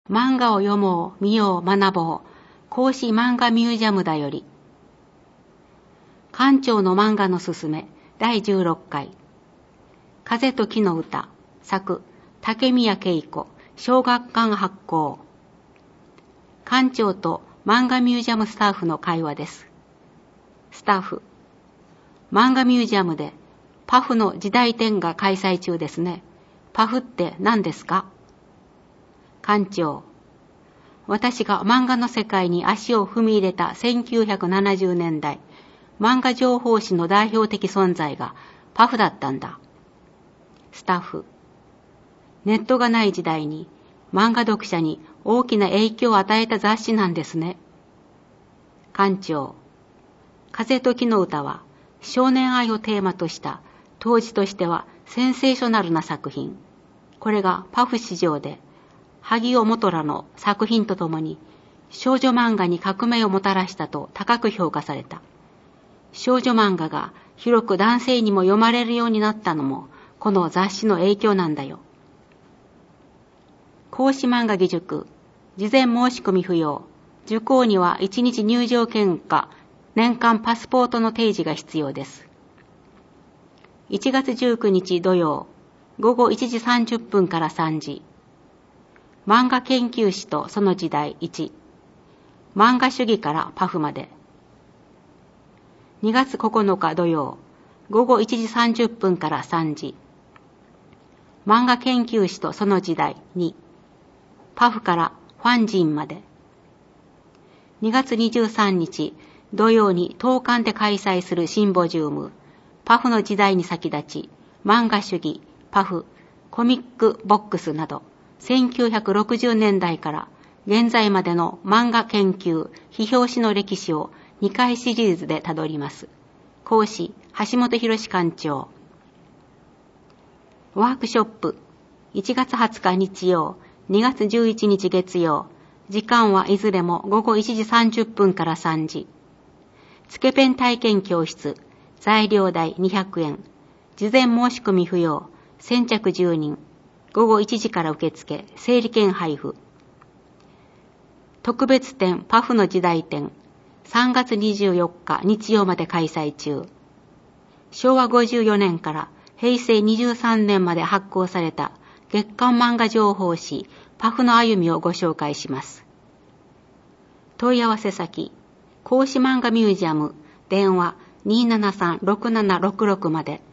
漫画を読もう、見よう、学ぼう、孔子漫画ミュージアムだより。館長の漫画のすすめ、第16回。風と木の歌、作、竹宮恵子、小学館発行。館長と漫画ミュージアムスタッフの会話です。スタッフ、漫画ミュージアムでパフの時代展が開催中ですね。パフって何ですか？館長、私が漫画の世界に足を踏み入れた1970年代、漫画情報誌の代表的存在がパフだったんだ。スタッフ、ネットがない時代に漫画読者に大きな影響を与えた雑誌なんですね。館長、風と木の歌は少年愛をテーマとした当時としてはセンセーショナルな作品。これがパフ史上で萩尾元らの作品とともに少女漫画に革命をもたらしたと高く評価された。少女漫画が広く男性にも読まれるようになったのもこの雑誌の影響なんだよ。孔子漫画義塾、事前申し込み不要。受講には1日入場券か年間パスポートの提示が必要です。1月19日土曜、午後1時30分から3時。漫画研究史とその時代1。漫画主義からパフまで。2月9日土曜、午後1時30分から3時。漫画研究史とその時代2。パフからファンジンまで。2月23日土曜に東館で開催するシンポジウム、パフの時代に先立ち、漫画主義、パフ、コミックボックスなど、1960年代から現在までの漫画研究、批評史の歴史を2回シリーズでたどります。講師、橋本博館長。ワークショップ、1月20日日曜、2月11日月曜、時間はいずれも午後1時30分から3時。つけペン体験教室、材料代200円。事前申し込み不要。先着10人。午後1時から受付、整理券配布。特別展パフの時代展。3月24日日曜まで開催中。昭和54年から平成23年まで発行された月刊漫画情報誌パフの歩みをご紹介します。問い合わせ先、孔子漫画ミュージアム、電話 273-6766 まで。